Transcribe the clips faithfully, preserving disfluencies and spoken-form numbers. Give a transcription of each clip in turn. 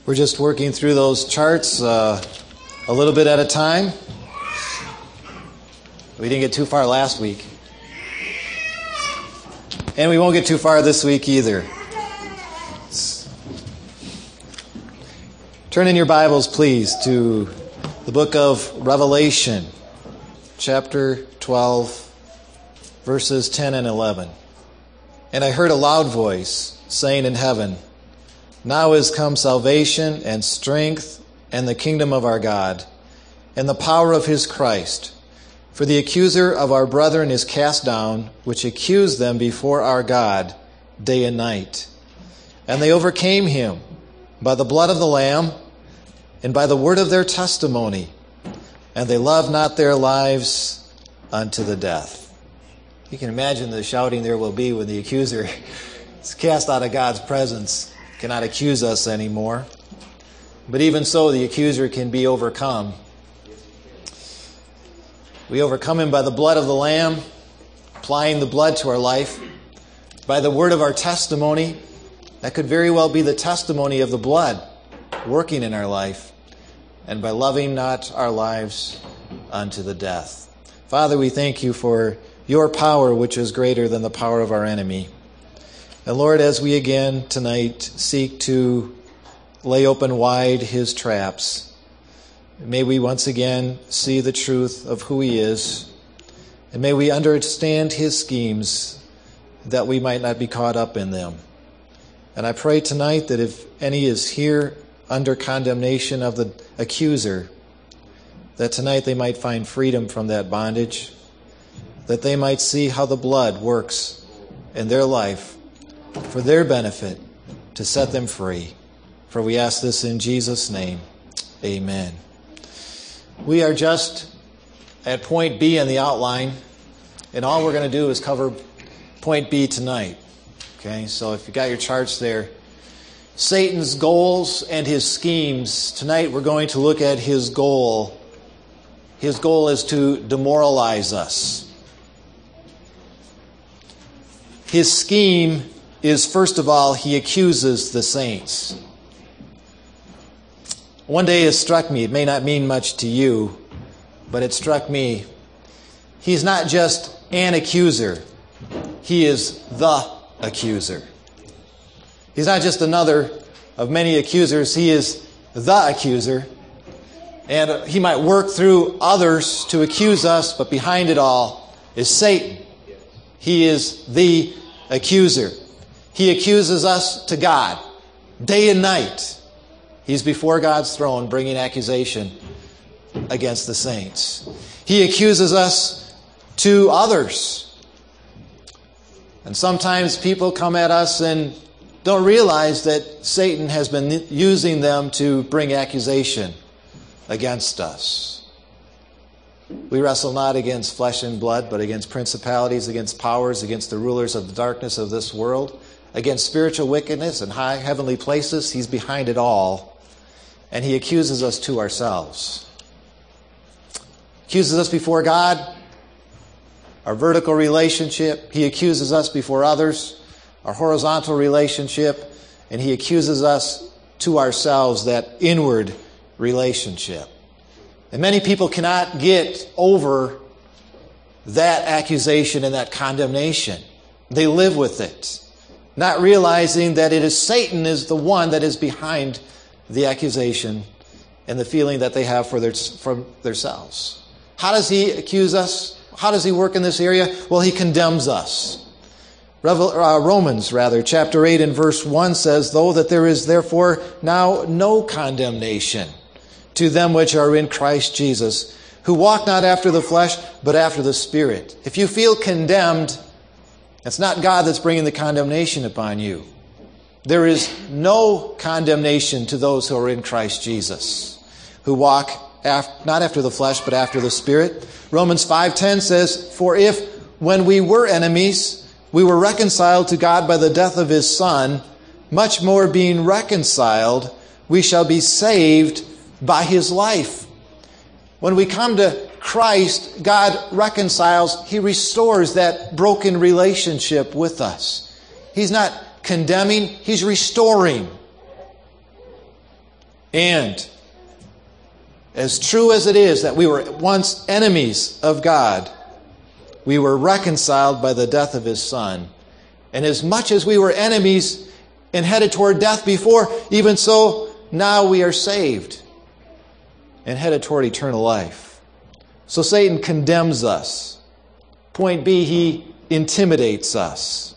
We're just working through those charts uh, a little bit at a time. We didn't get too far last week. And we won't get too far this week either. Turn in your Bibles, please, to the book of Revelation, chapter twelve, verses ten and eleven. And I heard a loud voice saying in heaven, "Now is come salvation and strength and the kingdom of our God and the power of his Christ. For the accuser of our brethren is cast down, which accused them before our God day and night. And they overcame him by the blood of the Lamb and by the word of their testimony, and they loved not their lives unto the death." You can imagine the shouting there will be when the accuser is cast out of God's presence, cannot accuse us anymore. But even so, the accuser can be overcome. We overcome him by the blood of the Lamb, applying the blood to our life, by the word of our testimony. That could very well be the testimony of the blood working in our life, and by loving not our lives unto the death. Father, we thank you for your power, which is greater than the power of our enemy. And Lord, as we again tonight seek to lay open wide his traps, may we once again see the truth of who he is, and may we understand his schemes that we might not be caught up in them. And I pray tonight that if any is here under condemnation of the accuser, that tonight they might find freedom from that bondage, that they might see how the blood works in their life for their benefit, to set them free. For we ask this in Jesus' name. Amen. We are just at point B in the outline, and all we're going to do is cover point B tonight. Okay, so if you got your charts there, Satan's goals and his schemes. Tonight we're going to look at his goal. His goal is to demoralize us. His scheme is, first of all, he accuses the saints. One day it struck me, it may not mean much to you, but it struck me. He's not just an accuser. He is the accuser. He's not just another of many accusers. He is the accuser. And he might work through others to accuse us, but behind it all is Satan. He is the accuser. He accuses us to God day and night. He's before God's throne bringing accusation against the saints. He accuses us to others. And sometimes people come at us and don't realize that Satan has been using them to bring accusation against us. We wrestle not against flesh and blood, but against principalities, against powers, against the rulers of the darkness of this world, against spiritual wickedness in high heavenly places. He's behind it all. And he accuses us to ourselves. Accuses us before God, our vertical relationship. He accuses us before others, our horizontal relationship. And he accuses us to ourselves, that inward relationship. And many people cannot get over that accusation and that condemnation. They live with it, not realizing that it is Satan is the one that is behind the accusation and the feeling that they have for their for themselves. How does he accuse us? How does he work in this area? Well, he condemns us. Revel, uh, Romans, rather, chapter eight and verse one says, "Though that there is therefore now no condemnation to them which are in Christ Jesus, who walk not after the flesh, but after the Spirit." If you feel condemned, it's not God that's bringing the condemnation upon you. There is no condemnation to those who are in Christ Jesus, who walk after, not after the flesh, but after the Spirit. Romans five ten says, "For if, when we were enemies, we were reconciled to God by the death of his Son, much more being reconciled, we shall be saved by his life." When we come to Christ, God reconciles, he restores that broken relationship with us. He's not condemning, he's restoring. And as true as it is that we were once enemies of God, we were reconciled by the death of His Son. And as much as we were enemies and headed toward death before, even so, now we are saved and headed toward eternal life. So Satan condemns us. Point B, he intimidates us.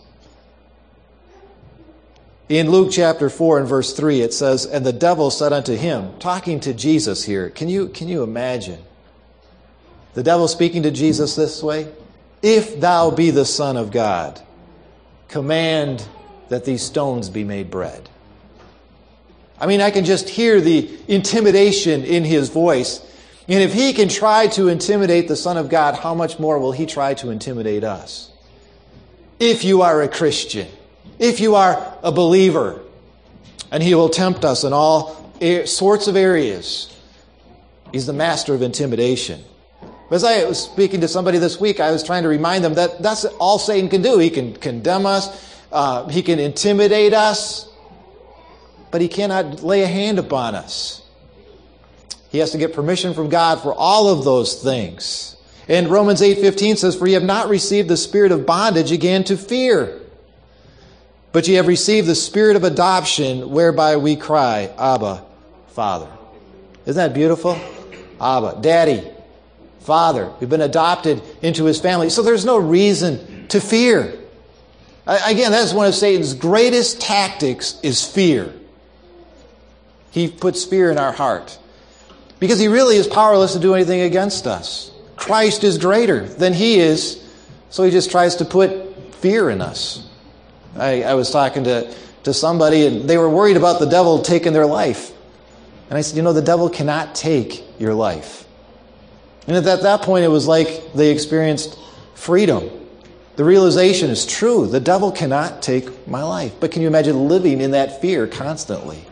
In Luke chapter four and verse three, it says, "And the devil said unto him," talking to Jesus here. Can you, can you imagine? The devil speaking to Jesus this way, "If thou be the Son of God, command that these stones be made bread." I mean, I can just hear the intimidation in his voice. And if he can try to intimidate the Son of God, how much more will he try to intimidate us? If you are a Christian, if you are a believer, and he will tempt us in all sorts of areas. He's the master of intimidation. As I was speaking to somebody this week, I was trying to remind them that that's all Satan can do. He can condemn us. Uh, he can intimidate us. But he cannot lay a hand upon us. He has to get permission from God for all of those things. And Romans eight fifteen says, "For ye have not received the spirit of bondage again to fear, but ye have received the spirit of adoption, whereby we cry, Abba, Father." Isn't that beautiful? Abba, Daddy, Father. We've been adopted into His family. So there's no reason to fear. Again, that's one of Satan's greatest tactics, is fear. He puts fear in our heart. Because he really is powerless to do anything against us. Christ is greater than he is, so he just tries to put fear in us. I, I was talking to, to somebody, and they were worried about the devil taking their life. And I said, you know, the devil cannot take your life. And at that, that point, it was like they experienced freedom. The realization is true. The devil cannot take my life. But can you imagine living in that fear constantly?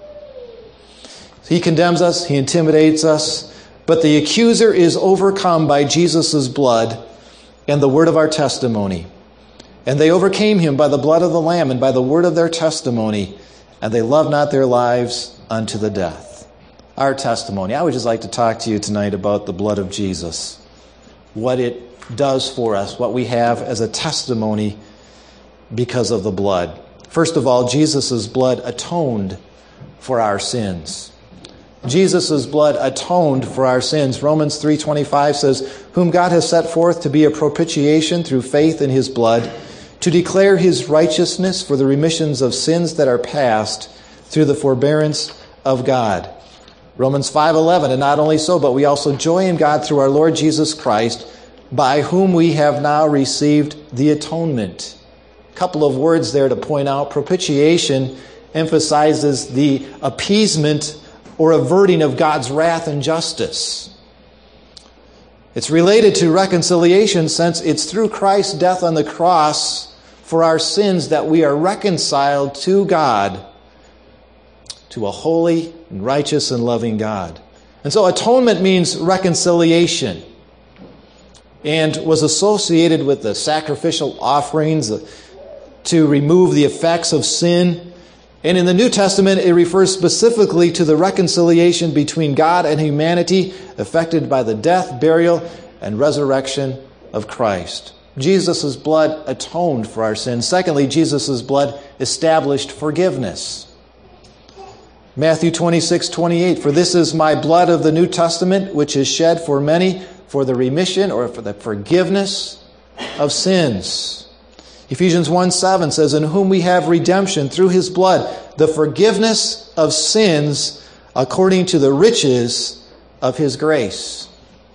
He condemns us, he intimidates us, but the accuser is overcome by Jesus' blood and the word of our testimony. And they overcame him by the blood of the Lamb and by the word of their testimony, and they loved not their lives unto the death. Our testimony. I would just like to talk to you tonight about the blood of Jesus, what it does for us, what we have as a testimony because of the blood. First of all, Jesus' blood atoned for our sins. Jesus' blood atoned for our sins. Romans three twenty-five says, "Whom God has set forth to be a propitiation through faith in His blood, to declare His righteousness for the remissions of sins that are past through the forbearance of God." Romans five eleven, "And not only so, but we also joy in God through our Lord Jesus Christ, by whom we have now received the atonement." A couple of words there to point out. Propitiation emphasizes the appeasement or averting of God's wrath and justice. It's related to reconciliation, since it's through Christ's death on the cross for our sins that we are reconciled to God, to a holy and righteous and loving God. And so atonement means reconciliation, and was associated with the sacrificial offerings to remove the effects of sin. And in the New Testament, it refers specifically to the reconciliation between God and humanity effected by the death, burial, and resurrection of Christ. Jesus' blood atoned for our sins. Secondly, Jesus' blood established forgiveness. Matthew twenty-six twenty-eight, "For this is my blood of the New Testament, which is shed for many for the remission," or for the forgiveness of sins. Ephesians one seven says, "In whom we have redemption through His blood, the forgiveness of sins according to the riches of His grace."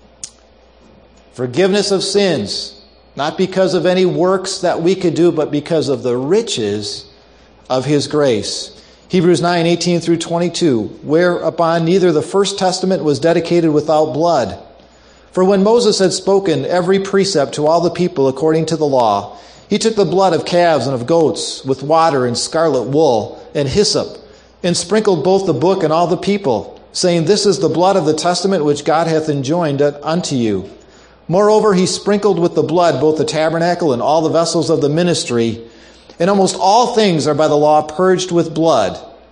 Forgiveness of sins, not because of any works that we could do, but because of the riches of His grace. Hebrews nine eighteen through twenty-two, "Whereupon neither the first testament was dedicated without blood. For when Moses had spoken every precept to all the people according to the law, he took the blood of calves and of goats with water and scarlet wool and hyssop, and sprinkled both the book and all the people, saying, This is the blood of the testament which God hath enjoined unto you. Moreover, he sprinkled with the blood both the tabernacle and all the vessels of the ministry. And almost all things are by the law purged with blood.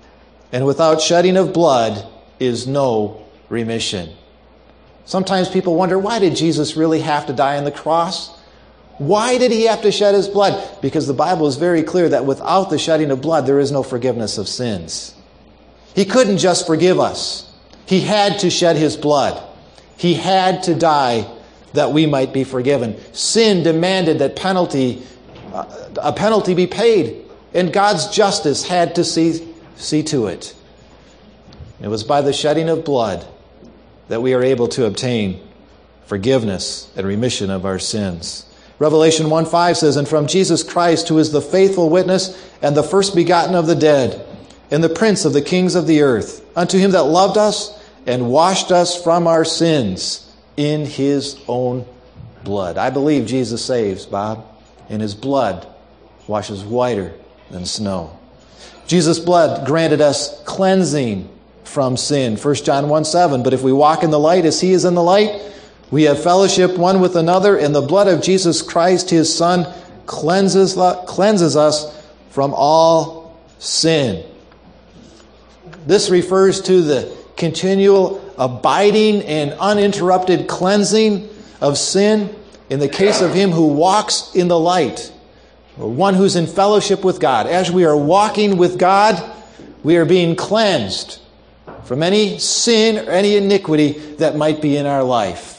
And without shedding of blood is no remission. Sometimes people wonder, why did Jesus really have to die on the cross? Why did he have to shed his blood? Because the Bible is very clear that without the shedding of blood, there is no forgiveness of sins. He couldn't just forgive us. He had to shed his blood. He had to die that we might be forgiven. Sin demanded that penalty, uh, a penalty be paid, and God's justice had to see, see to it. It was by the shedding of blood that we are able to obtain forgiveness and remission of our sins. Revelation one five says, "And from Jesus Christ, who is the faithful witness and the first begotten of the dead, and the prince of the kings of the earth, unto him that loved us and washed us from our sins in his own blood." I believe Jesus saves, Bob, and his blood washes whiter than snow. Jesus' blood granted us cleansing from sin. First John one seven, "But if we walk in the light as he is in the light, we have fellowship one with another, and the blood of Jesus Christ, his Son, cleanses, cleanses us from all sin." This refers to the continual abiding and uninterrupted cleansing of sin in the case of him who walks in the light, or one who's in fellowship with God. As we are walking with God, we are being cleansed from any sin or any iniquity that might be in our life.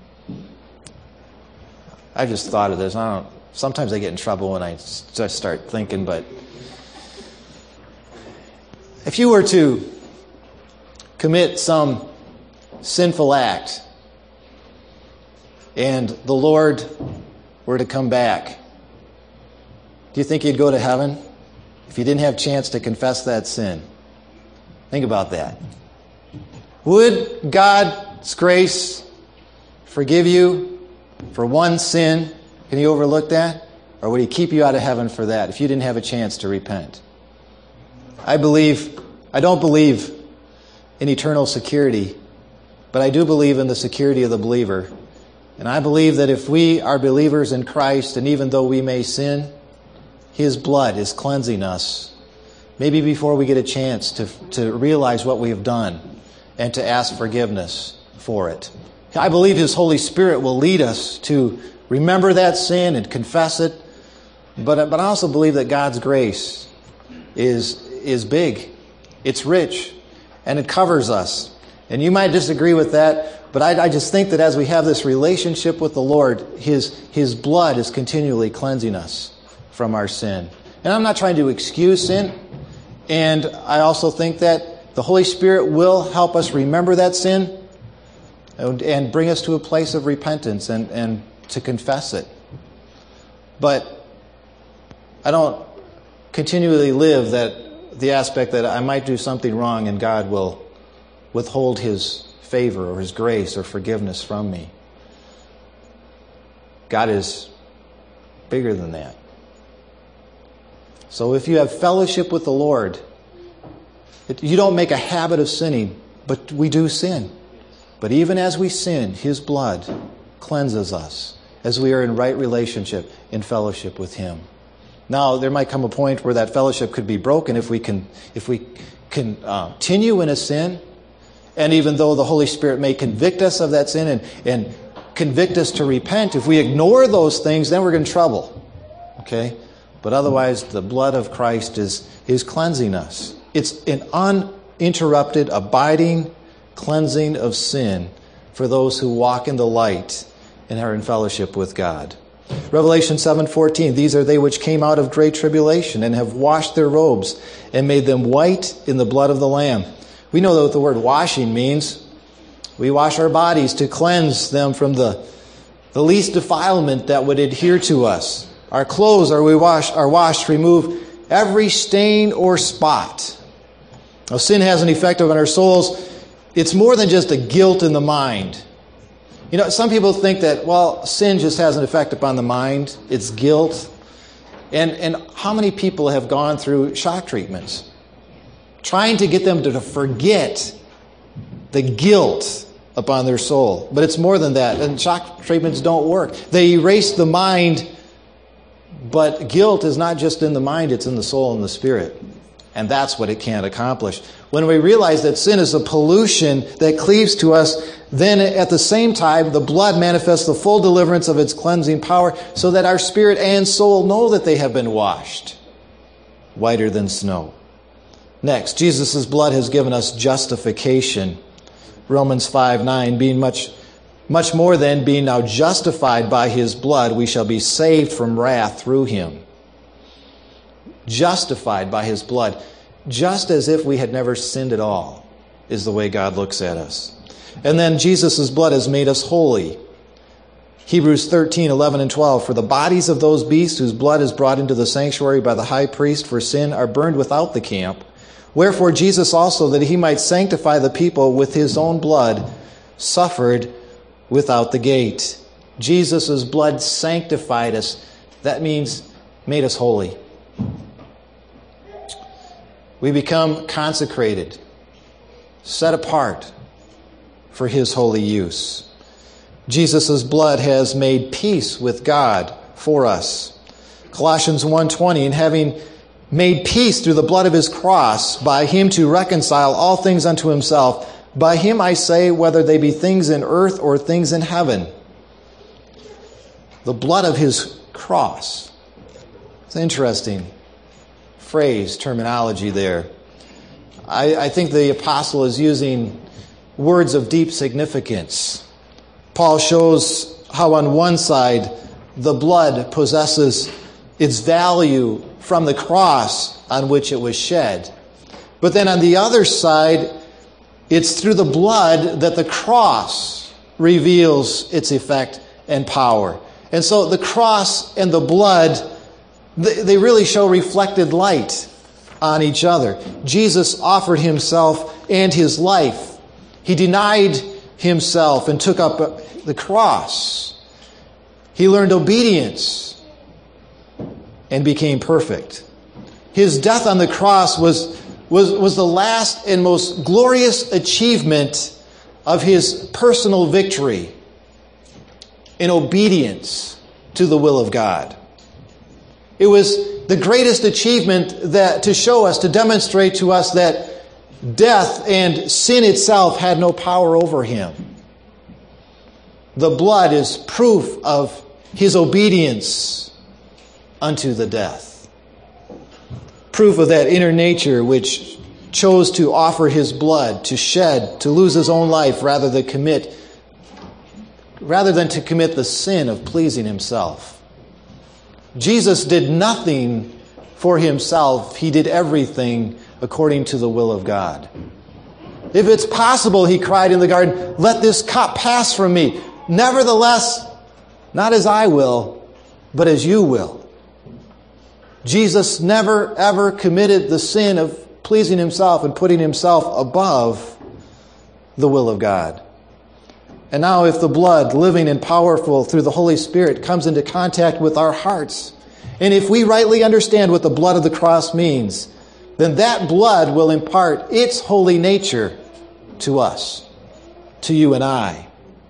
I just thought of this. I don't. Sometimes I get in trouble when I just start thinking, but if you were to commit some sinful act and the Lord were to come back, do you think you'd go to heaven if you didn't have a chance to confess that sin? Think about that. Would God's grace forgive you for one sin? Can he overlook that? Or would he keep you out of heaven for that if you didn't have a chance to repent? I believe, I don't believe in eternal security, but I do believe in the security of the believer. And I believe that if we are believers in Christ, and even though we may sin, his blood is cleansing us, maybe before we get a chance to, to realize what we have done and to ask forgiveness for it. I believe his Holy Spirit will lead us to remember that sin and confess it. But, but I also believe that God's grace is, is big. It's rich. And it covers us. And you might disagree with that, but I, I just think that as we have this relationship with the Lord, his, his blood is continually cleansing us from our sin. And I'm not trying to excuse sin. And I also think that the Holy Spirit will help us remember that sin and bring us to a place of repentance and, and to confess it. But I don't continually live that the aspect that I might do something wrong and God will withhold his favor or his grace or forgiveness from me. God is bigger than that. So if you have fellowship with the Lord, it, you don't make a habit of sinning, but we do sin. But even as we sin, his blood cleanses us as we are in right relationship, in fellowship with him. Now, there might come a point where that fellowship could be broken if we can, if we can uh, continue in a sin. And even though the Holy Spirit may convict us of that sin and, and convict us to repent, if we ignore those things, then we're in trouble. Okay? But otherwise, the blood of Christ is, is cleansing us. It's an uninterrupted, abiding cleansing of sin for those who walk in the light and are in fellowship with God. Revelation seven fourteen, "These are they which came out of great tribulation and have washed their robes and made them white in the blood of the Lamb." We know what the word washing means. We wash our bodies to cleanse them from the, the least defilement that would adhere to us. Our clothes are we wash are washed to remove every stain or spot. Now, sin has an effect on our souls. It's more than just a guilt in the mind. You know, some people think that, well, sin just has an effect upon the mind. It's guilt. And, and how many people have gone through shock treatments trying to get them to forget the guilt upon their soul? But it's more than that. And shock treatments don't work. They erase the mind, but guilt is not just in the mind, it's in the soul and the spirit. And that's what it can't accomplish. When we realize that sin is a pollution that cleaves to us, then at the same time, the blood manifests the full deliverance of its cleansing power so that our spirit and soul know that they have been washed whiter than snow. Next, Jesus' blood has given us justification. Romans five nine, being much, much more than being now justified by his blood, we shall be saved from wrath through him. Justified by his blood, just as if we had never sinned at all, is the way God looks at us. And then Jesus' blood has made us holy. Hebrews thirteen eleven and twelve, for the bodies of those beasts whose blood is brought into the sanctuary by the high priest for sin are burned without the camp. Wherefore Jesus also, that he might sanctify the people with his own blood, suffered without the gate. Jesus' blood sanctified us. That means made us holy. We become consecrated, set apart for his holy use. Jesus' blood has made peace with God for us. Colossians one twenty, and having made peace through the blood of his cross, by him to reconcile all things unto himself. By him I say, whether they be things in earth or things in heaven. The blood of his cross. It's interesting phrase, terminology there. I, I think the apostle is using words of deep significance. Paul shows how on one side the blood possesses its value from the cross on which it was shed. But then on the other side, it's through the blood that the cross reveals its effect and power. And so the cross and the blood, they really show reflected light on each other. Jesus offered himself and his life. He denied himself and took up the cross. He learned obedience and became perfect. His death on the cross was, was, was the last and most glorious achievement of his personal victory in obedience to the will of God. It was the greatest achievement that to show us, to demonstrate to us that death and sin itself had no power over him. The blood is proof of his obedience unto the death. Proof of that inner nature which chose to offer his blood, to shed, to lose his own life rather than commit, rather than to commit the sin of pleasing himself. Jesus did nothing for himself. He did everything according to the will of God. If it's possible, he cried in the garden, let this cup pass from me. Nevertheless, not as I will, but as you will. Jesus never, ever committed the sin of pleasing himself and putting himself above the will of God. And now if the blood, living and powerful through the Holy Spirit, comes into contact with our hearts, and if we rightly understand what the blood of the cross means, then that blood will impart its holy nature to us, to you and I.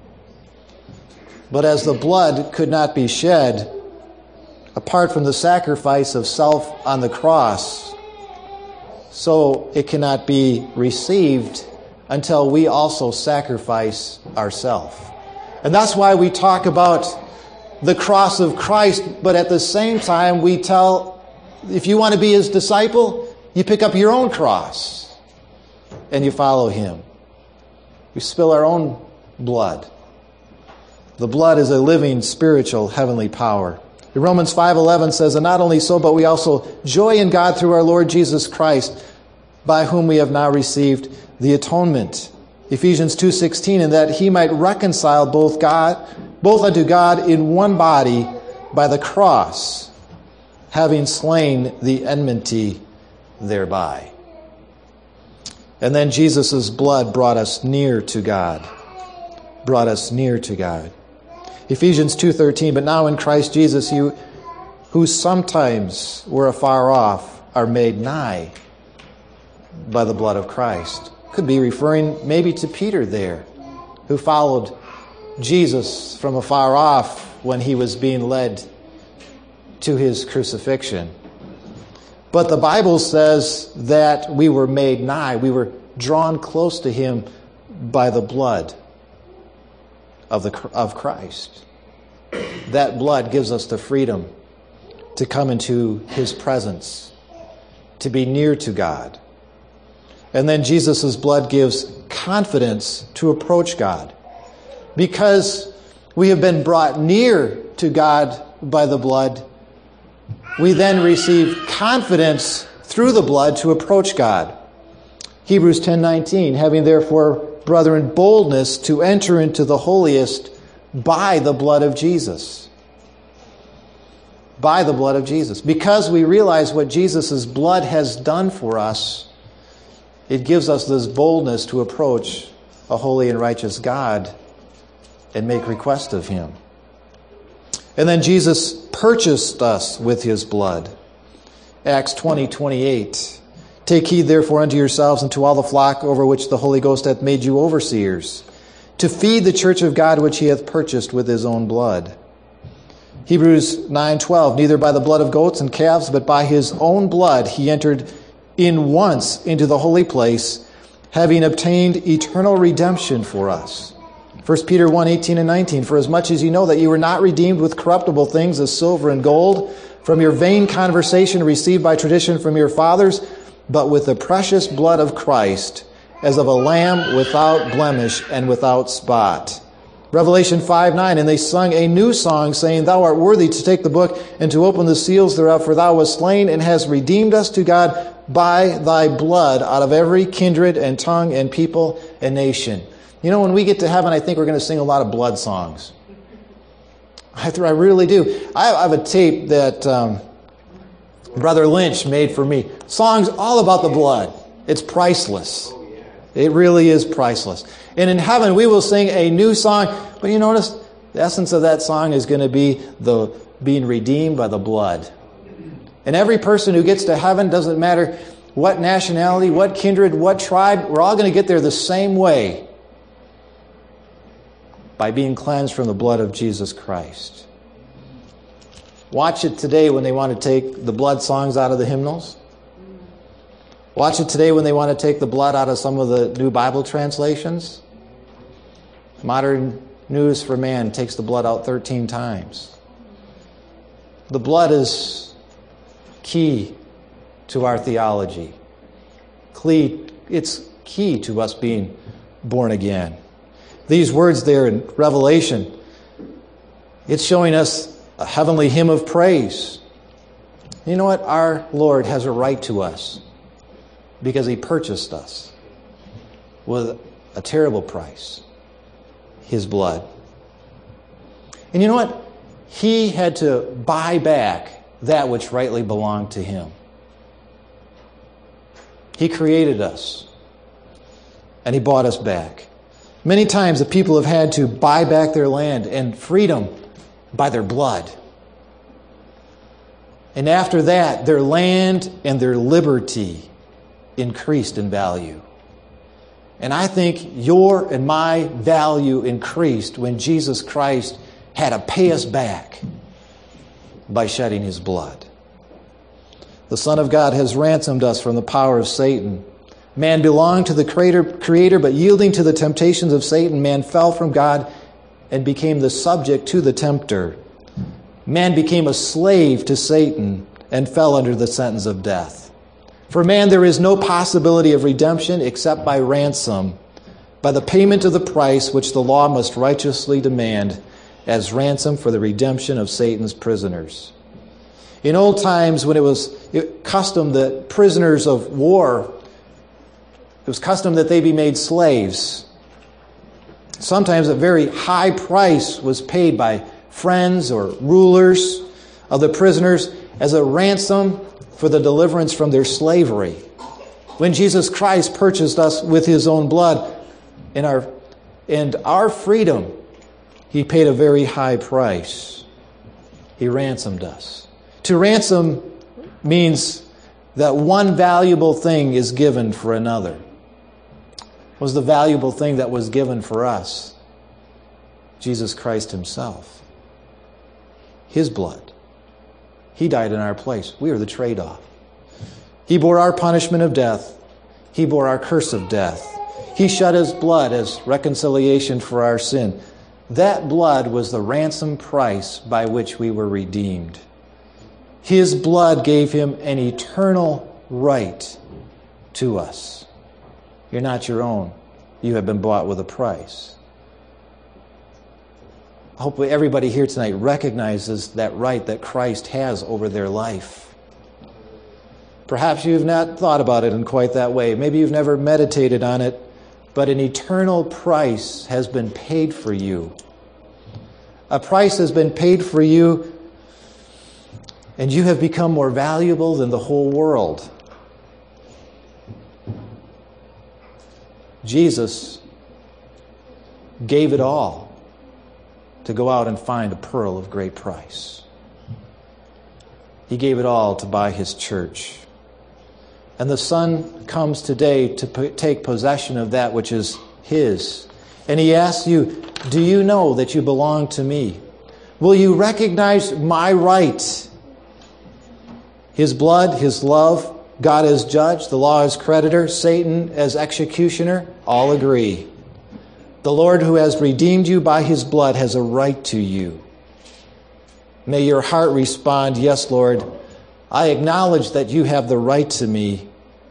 But as the blood could not be shed apart from the sacrifice of self on the cross, so it cannot be received until we also sacrifice ourselves. And that's why we talk about the cross of Christ, but at the same time we tell, if you want to be his disciple, you pick up your own cross and you follow him. We spill our own blood. The blood is a living, spiritual, heavenly power. Romans five eleven says, and not only so, but we also joy in God through our Lord Jesus Christ, by whom we have now received the atonement. Ephesians two sixteen, and that he might reconcile both God, both unto God in one body by the cross, having slain the enmity thereby. And then Jesus' blood brought us near to God. Brought us near to God. Ephesians two thirteen, but now in Christ Jesus, you who sometimes were afar off are made nigh by the blood of Christ. Could be referring maybe to Peter there, who followed Jesus from afar off when he was being led to his crucifixion. But the Bible says that we were made nigh. We were drawn close to Him by the blood of the of Christ. That blood gives us the freedom to come into His presence, to be near to God. And then Jesus' blood gives confidence to approach God. Because we have been brought near to God by the blood, we then receive confidence through the blood to approach God. Hebrews ten nineteen, having therefore, brethren, boldness to enter into the holiest by the blood of Jesus. By the blood of Jesus. Because we realize what Jesus' blood has done for us, it gives us this boldness to approach a holy and righteous God and make request of Him. And then Jesus purchased us with His blood. Acts twenty twenty-eight. Take heed therefore unto yourselves and to all the flock over which the Holy Ghost hath made you overseers, to feed the church of God which He hath purchased with His own blood. Hebrews nine twelve. Neither by the blood of goats and calves, but by His own blood He entered in once into the holy place, having obtained eternal redemption for us. First Peter one eighteen and nineteen. For as much as you know that you were not redeemed with corruptible things as silver and gold from your vain conversation received by tradition from your fathers, but with the precious blood of Christ, as of a lamb without blemish and without spot. Revelation five nine. And they sung a new song, saying, Thou art worthy to take the book and to open the seals thereof, for Thou wast slain and hast redeemed us to God by Thy blood out of every kindred and tongue and people and nation. You know, when we get to heaven, I think we're going to sing a lot of blood songs. I, I really do. I have a tape that um, Brother Lynch made for me. Songs all about the blood. It's priceless. It really is priceless. And in heaven, we will sing a new song. But you notice, the essence of that song is going to be the being redeemed by the blood. And every person who gets to heaven, doesn't matter what nationality, what kindred, what tribe, we're all going to get there the same way. By being cleansed from the blood of Jesus Christ. Watch it today when they want to take the blood songs out of the hymnals. Watch it today when they want to take the blood out of some of the new Bible translations. Modern News for Man takes the blood out thirteen times. The blood is key to our theology. It's key to us being born again. These words there in Revelation, it's showing us a heavenly hymn of praise. You know what? Our Lord has a right to us because He purchased us with a terrible price, His blood. And you know what? He had to buy back that which rightly belonged to Him. He created us, and He bought us back. Many times the people have had to buy back their land and freedom by their blood. And after that, their land and their liberty increased in value. And I think your and my value increased when Jesus Christ had to pay us back by shedding His blood. The Son of God has ransomed us from the power of Satan. Man belonged to the Creator, but yielding to the temptations of Satan, man fell from God and became the subject to the tempter. Man became a slave to Satan and fell under the sentence of death. For man, there is no possibility of redemption except by ransom, by the payment of the price which the law must righteously demand as ransom for the redemption of Satan's prisoners. In old times, when it was custom that prisoners of war, it was custom that they be made slaves. Sometimes a very high price was paid by friends or rulers of the prisoners as a ransom for the deliverance from their slavery. When Jesus Christ purchased us with His own blood and our, and our freedom, He paid a very high price. He ransomed us. To ransom means that one valuable thing is given for another. Was the valuable thing that was given for us Jesus Christ Himself. His blood. He died in our place. We are the trade-off. He bore our punishment of death. He bore our curse of death. He shed his blood as reconciliation for our sin. That blood was the ransom price by which we were redeemed. His blood gave him an eternal right to us. You're not your own. You have been bought with a price. Hopefully everybody here tonight recognizes that right that Christ has over their life. Perhaps you've not thought about it in quite that way. Maybe you've never meditated on it, but an eternal price has been paid for you. A price has been paid for you, and you have become more valuable than the whole world. Jesus gave it all to go out and find a pearl of great price. He gave it all to buy his church. And the Son comes today to p- take possession of that which is his. And he asks you, do you know that you belong to me? Will you recognize my right? His blood, his love, God as judge, the law as creditor, Satan as executioner, all agree. The Lord who has redeemed you by his blood has a right to you. May your heart respond, yes, Lord, I acknowledge that you have the right to me,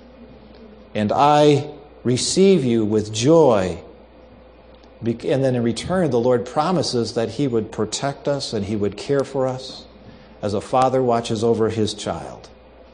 and I receive you with joy. And then in return, the Lord promises that he would protect us and he would care for us as a father watches over his child.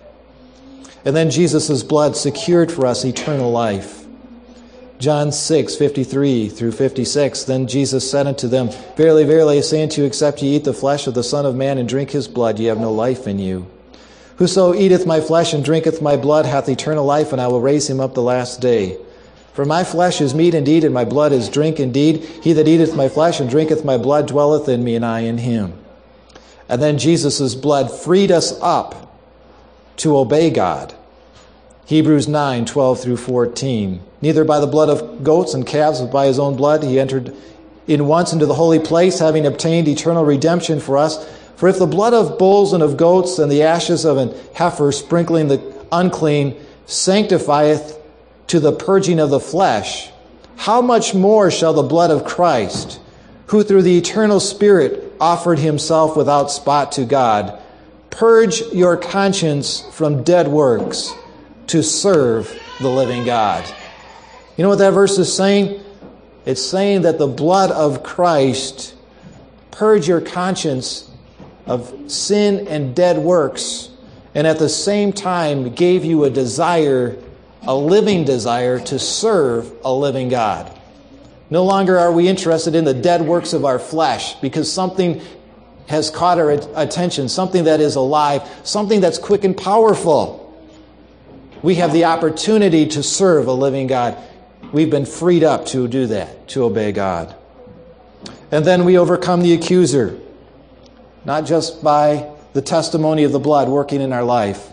And then Jesus' blood secured for us eternal life. John six, fifty-three through fifty-six, then Jesus said unto them, Verily, verily, I say unto you, except ye eat the flesh of the Son of Man and drink his blood, ye have no life in you. Whoso eateth my flesh and drinketh my blood hath eternal life, and I will raise him up the last day. For my flesh is meat indeed, and my blood is drink indeed. He that eateth my flesh and drinketh my blood dwelleth in me, and I in him. And then Jesus' blood freed us up to obey God. Hebrews nine, twelve through fourteen. Neither by the blood of goats and calves, but by his own blood he entered in once into the holy place, having obtained eternal redemption for us. For if the blood of bulls and of goats and the ashes of an heifer sprinkling the unclean sanctifieth to the purging of the flesh, how much more shall the blood of Christ, who through the eternal Spirit offered himself without spot to God, purge your conscience from dead works to serve the living God. You know what that verse is saying? It's saying that the blood of Christ purged your conscience of sin and dead works, and at the same time gave you a desire, a living desire to serve a living God. No longer are we interested in the dead works of our flesh because something has caught our attention, something that is alive, something that's quick and powerful. We have the opportunity to serve a living God. We've been freed up to do that, to obey God. And then we overcome the accuser, not just by the testimony of the blood working in our life,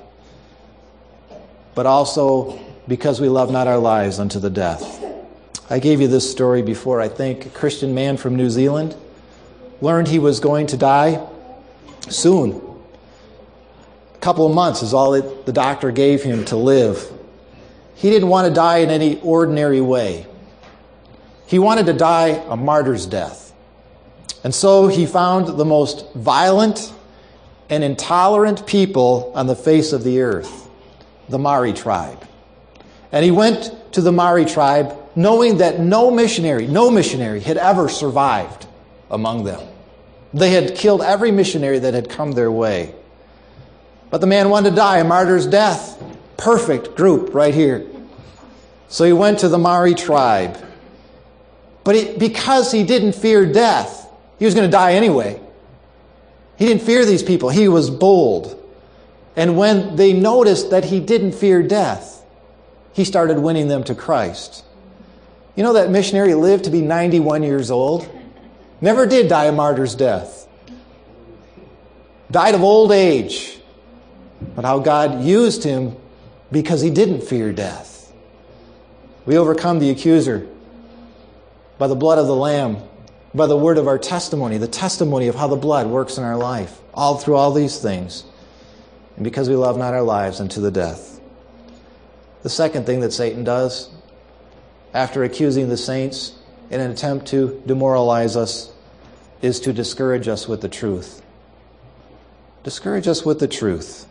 but also because we love not our lives unto the death. I gave you this story before. I think a Christian man from New Zealand learned he was going to die soon. A couple of months is all that the doctor gave him to live. He didn't want to die in any ordinary way. He wanted to die a martyr's death. And so he found the most violent and intolerant people on the face of the earth, the Maori tribe. And he went to the Maori tribe knowing that no missionary, no missionary had ever survived among them. They had killed every missionary that had come their way. But the man wanted to die a martyr's death. Perfect group right here. So he went to the Maori tribe. But he, because he didn't fear death, he was going to die anyway. He didn't fear these people. He was bold. And when they noticed that he didn't fear death, he started winning them to Christ. You know that missionary lived to be ninety-one years old? Never did die a martyr's death. Died of old age. But how God used him because he didn't fear death. We overcome the accuser by the blood of the Lamb, by the word of our testimony, the testimony of how the blood works in our life, all through all these things. And because we love not our lives unto the death. The second thing that Satan does, after accusing the saints in an attempt to demoralize us, is to discourage us with the truth. Discourage us with the truth.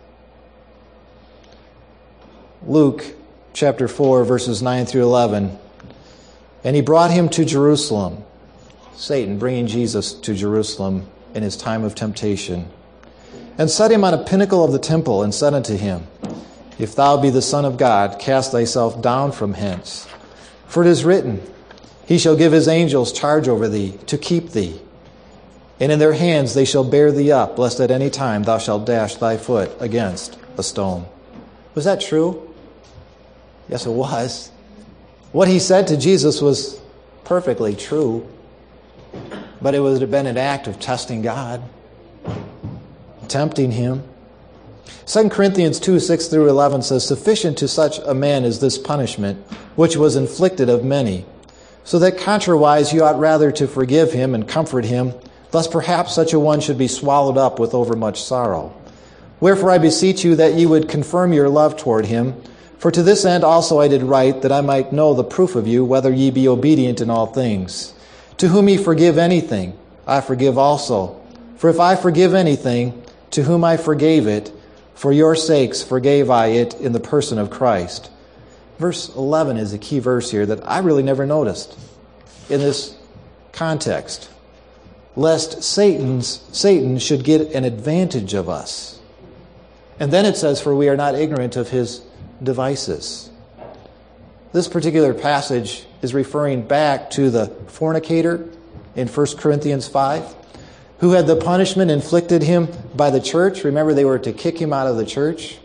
Luke chapter four, verses nine through eleven. And he brought him to Jerusalem. Satan bringing Jesus to Jerusalem in his time of temptation. And set him on a pinnacle of the temple, and said unto him, If thou be the Son of God, cast thyself down from hence. For it is written, He shall give his angels charge over thee, to keep thee. And in their hands they shall bear thee up, lest at any time thou shalt dash thy foot against a stone. Was that true? Yes, it was. What he said to Jesus was perfectly true. But it would have been an act of testing God, tempting him. Second Corinthians two, six through eleven says, Sufficient to such a man is this punishment, which was inflicted of many, so that contrariwise you ought rather to forgive him and comfort him, lest perhaps such a one should be swallowed up with overmuch sorrow. Wherefore I beseech you that ye would confirm your love toward him, for to this end also I did write, that I might know the proof of you, whether ye be obedient in all things. To whom ye forgive anything, I forgive also. For if I forgive anything, to whom I forgave it, for your sakes forgave I it in the person of Christ. Verse eleven is a key verse here that I really never noticed in this context. Lest Satan's, Satan should get an advantage of us. And then it says, For we are not ignorant of his devices. This particular passage is referring back to the fornicator in First Corinthians five, who had the punishment inflicted him by the church. Remember, they were to kick him out of the church.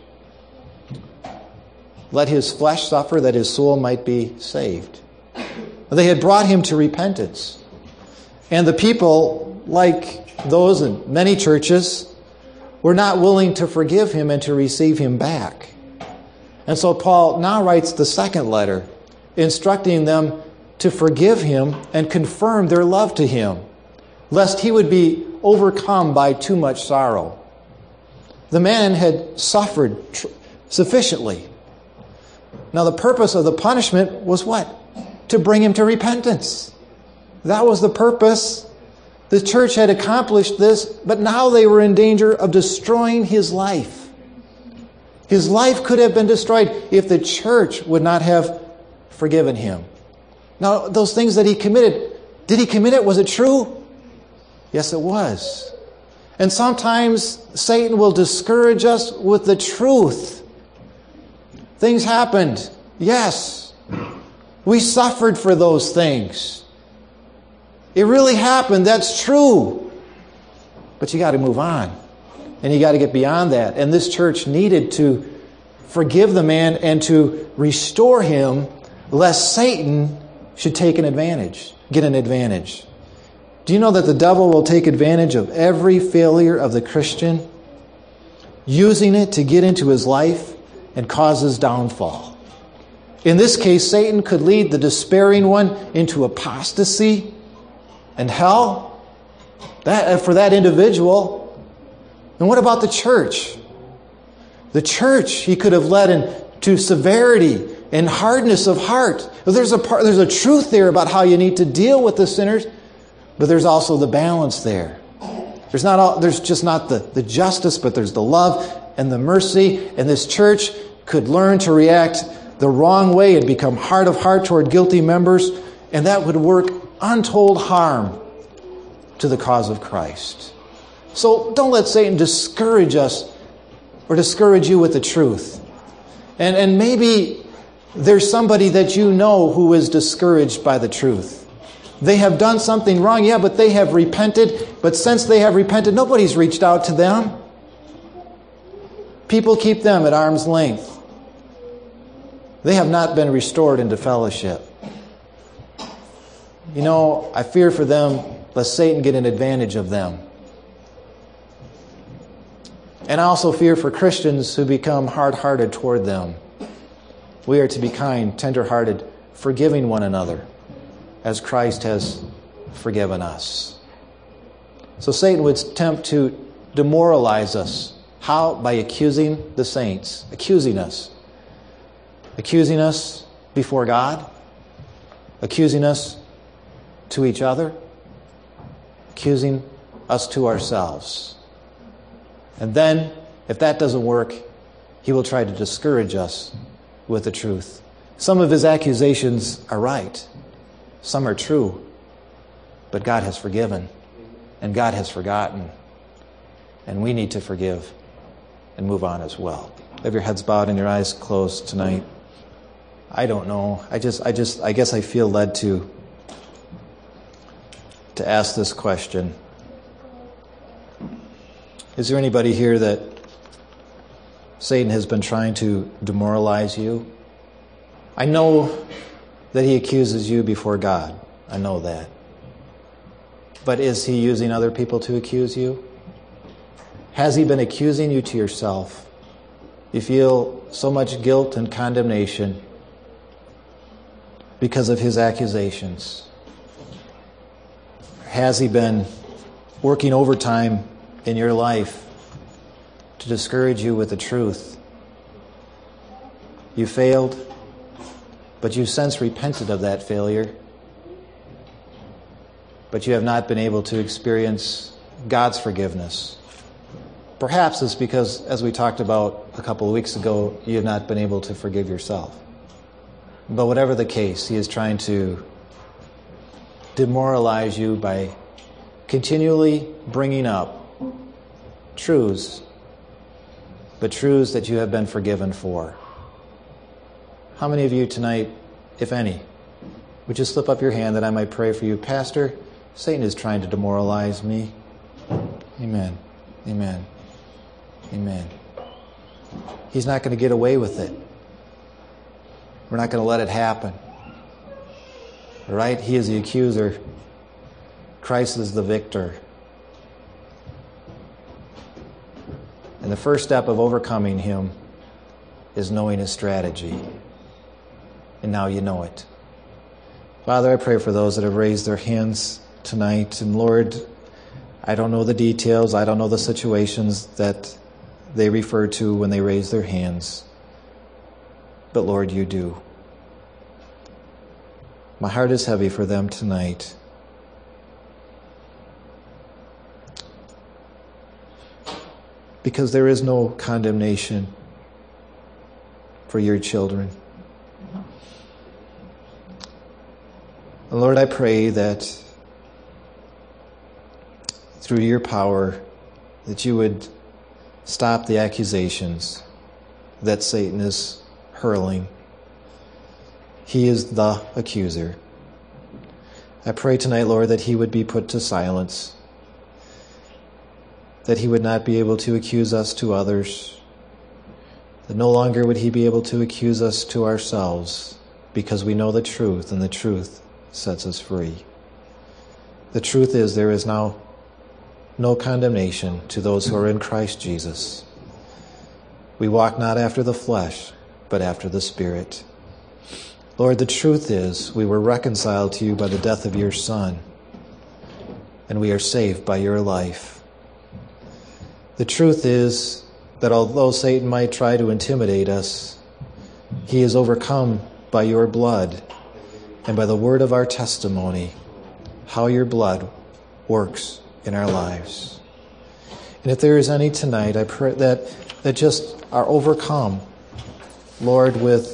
Let his flesh suffer that his soul might be saved. They had brought him to repentance. And the people, like those in many churches, were not willing to forgive him and to receive him back. And so Paul now writes the second letter, instructing them to forgive him and confirm their love to him, lest he would be overcome by too much sorrow. The man had suffered tr- sufficiently. Now the purpose of the punishment was what? To bring him to repentance. That was the purpose. The church had accomplished this, but now they were in danger of destroying his life. His life could have been destroyed if the church would not have forgiven him. Now, those things that he committed, did he commit it? Was it true? Yes, it was. And sometimes Satan will discourage us with the truth. Things happened. Yes. We suffered for those things. It really happened. That's true. But you got to move on. And you got to get beyond that. And this church needed to forgive the man and to restore him, lest Satan should take an advantage, get an advantage. Do you know that the devil will take advantage of every failure of the Christian, using it to get into his life and cause his downfall? In this case, Satan could lead the despairing one into apostasy and hell that, for that individual. And what about the church? The church he could have led into severity and hardness of heart. There's a part, there's a truth there about how you need to deal with the sinners, but there's also the balance there. There's not all, there's just not the, the justice, but there's the love and the mercy. And this church could learn to react the wrong way and become hard of heart toward guilty members, and that would work untold harm to the cause of Christ. So don't let Satan discourage us or discourage you with the truth. And, and maybe there's somebody that you know who is discouraged by the truth. They have done something wrong, yeah, but they have repented. But since they have repented, nobody's reached out to them. People keep them at arm's length. They have not been restored into fellowship. You know, I fear for them, lest Satan get an advantage of them. And I also fear for Christians who become hard-hearted toward them. We are to be kind, tender-hearted, forgiving one another, as Christ has forgiven us. So Satan would attempt to demoralize us. How? By accusing the saints, accusing us. accusing us before God, accusing us to each other, accusing us to ourselves. And then, if that doesn't work, he will try to discourage us with the truth. Some of his accusations are right. Some are true. But God has forgiven. And God has forgotten. And we need to forgive and move on as well. Have your heads bowed and your eyes closed tonight. I don't know. I just, I just, I guess I feel led to, to ask this question. Is there anybody here that Satan has been trying to demoralize you? I know that he accuses you before God. I know that. But is he using other people to accuse you? Has he been accusing you to yourself? You feel so much guilt and condemnation because of his accusations. Has he been working overtime in your life to discourage you with the truth? You failed, but you've since repented of that failure. But you have not been able to experience God's forgiveness. Perhaps it's because, as we talked about a couple of weeks ago, you have not been able to forgive yourself. But whatever the case, he is trying to demoralize you by continually bringing up truths, but truths that you have been forgiven for. How many of you tonight, if any, would you slip up your hand that I might pray for you? Pastor, Satan is trying to demoralize me. Amen. Amen. Amen. He's not going to get away with it. We're not going to let it happen. All right? He is the accuser. Christ is the victor. And the first step of overcoming him is knowing his strategy. And now you know it. Father, I pray for those that have raised their hands tonight. And Lord, I don't know the details. I don't know the situations that they refer to when they raise their hands. But Lord, you do. My heart is heavy for them tonight. Because there is no condemnation for your children. And Lord, I pray that through your power, that you would stop the accusations that Satan is hurling. He is the accuser. I pray tonight, Lord, that he would be put to silence, that he would not be able to accuse us to others, that no longer would he be able to accuse us to ourselves, because we know the truth, and the truth sets us free. The truth is, there is now no condemnation to those who are in Christ Jesus. We walk not after the flesh, but after the Spirit. Lord, the truth is, we were reconciled to you by the death of your Son, and we are saved by your life. The truth is that although Satan might try to intimidate us, he is overcome by your blood and by the word of our testimony, how your blood works in our lives. And if there is any tonight, I pray that, that just are overcome, Lord, with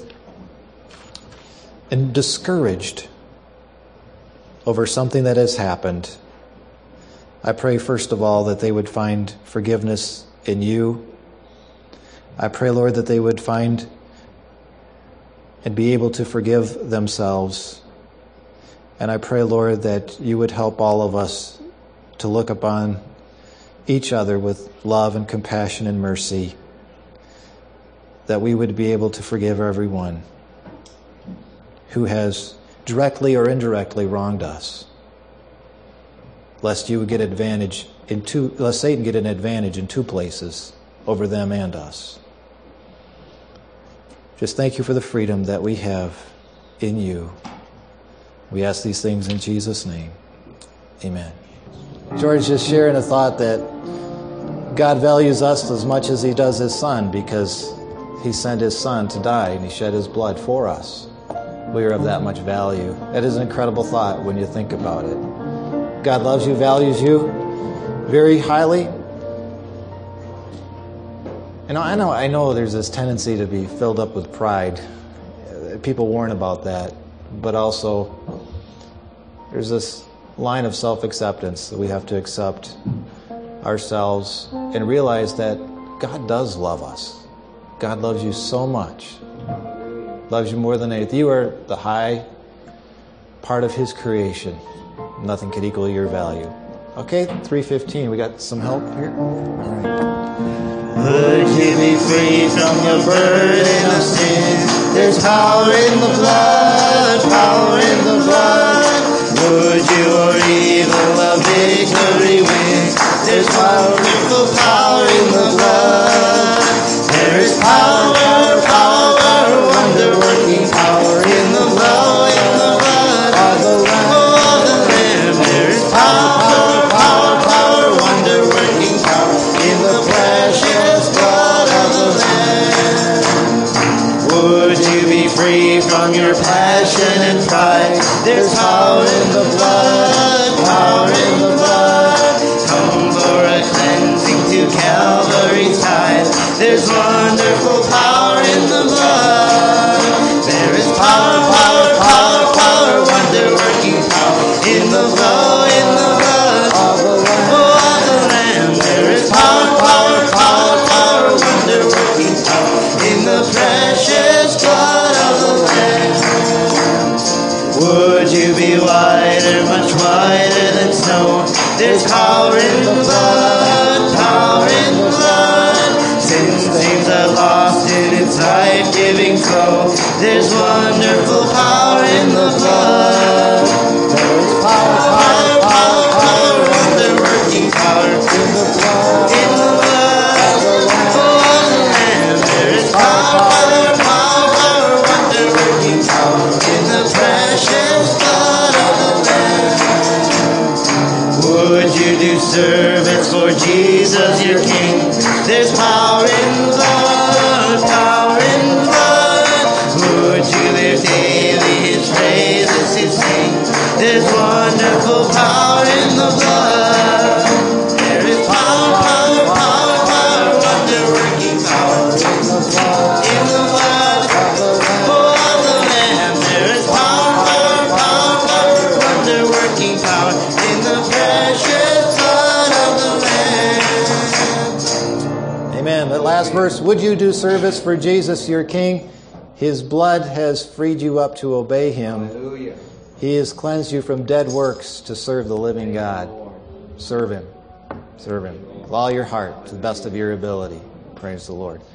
and discouraged over something that has happened, I pray first of all that they would find forgiveness in you. I pray, Lord, that they would find and be able to forgive themselves. And I pray, Lord, that you would help all of us to look upon each other with love and compassion and mercy, that we would be able to forgive everyone who has directly or indirectly wronged us, lest you would get advantage in two, lest Satan get an advantage in two places over them and us. Just thank you for the freedom that we have in you. We ask these things in Jesus' name. Amen. George just sharing a thought that God values us as much as he does his Son, because He sent His Son to die, and He shed His blood for us. We are of that much value. That is an incredible thought when you think about it. God loves you, values you very highly. And I know, I know there's this tendency to be filled up with pride. People warn about that. But also, there's this line of self-acceptance that we have to accept ourselves and realize that God does love us. God loves you so much. Loves you more than anything. You are the high part of His creation. Nothing could equal your value. Okay, three fifteen. We got some help here? All right. Would you be free from your burden of sin? There's power in the blood, power in the blood. Would you or evil a victory win? There's powerful power in the blood. There is power, power, wonder-working power in the blood, in the blood of the Lamb. Oh, the Lamb. There is power, power, power, wonder-working power in the precious blood of the Lamb. Would you be free from your passion and pride? There's power in the blood, power in the blood. Come for a cleansing to Calvary's tide. There's wonderful power in the blood. There is power, power, power, power, wonder-working power in the blood, in the blood of the Lamb. Oh, of the Lamb. There is power, power, power, power, wonder-working power in the precious blood of the Lamb. Would you be whiter, much whiter than snow? There's power in the blood, power in the blood. Sin's names are lost in its life-giving flow. There's wonderful power in the blood. There's power, power, power, power, wonder-working power in the blood, in the blood of the Lamb. There is power, power, power, power, wonder-working power in the precious blood of the Lamb. Would you do service for Jesus, your King? There's power in the blood, power in the blood. Would you live daily His praises to sing? There's wonderful power in the blood. There is power, power, power, power, wonder-working power in the blood, in the blood oh, of the Lamb. There is power, power, power, power, wonder-working power in the precious blood of the Lamb. Amen. That last verse, would you do service for Jesus, your King? His blood has freed you up to obey Him. Hallelujah. He has cleansed you from dead works to serve the living God. Serve Him. Serve Him with all your heart, to the best of your ability. Praise the Lord.